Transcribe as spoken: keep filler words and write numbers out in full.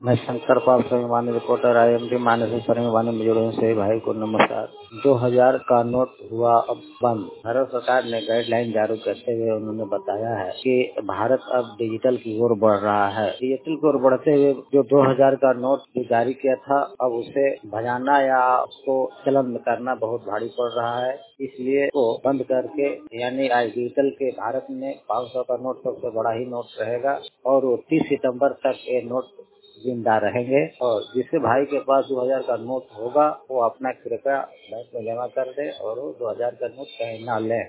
मैं शंकर पाल स्वाभिमानी reporter I am D Mansi स्वाभिमानी मिजोरम से भाई को नमस्कार। दो हजार का नोट हुआ अब बंद। भारत सरकार ने गाइडलाइन जारी करते हुए उन्होंने बताया है कि भारत अब डिजिटल की ओर बढ़ रहा है। डिजिटल की ओर बढ़ते हुए जो दो हजार का नोट जो जारी किया था, अब उसे भजाना या उसको चलन में करना बहुत भारी पड़ रहा है। इसलिए वो बंद करके यानी आज डिजिटल के भारत में पाँच सौ का नोट सबसे बड़ा ही नोट रहेगा और वो तीस सितम्बर तक ये नोट जिंदा रहेंगे। और जिससे भाई के पास दो हजार का नोट होगा वो अपना कृपया बैंक में जमा कर दे और वो दो हजार का नोट कहीं ना ले।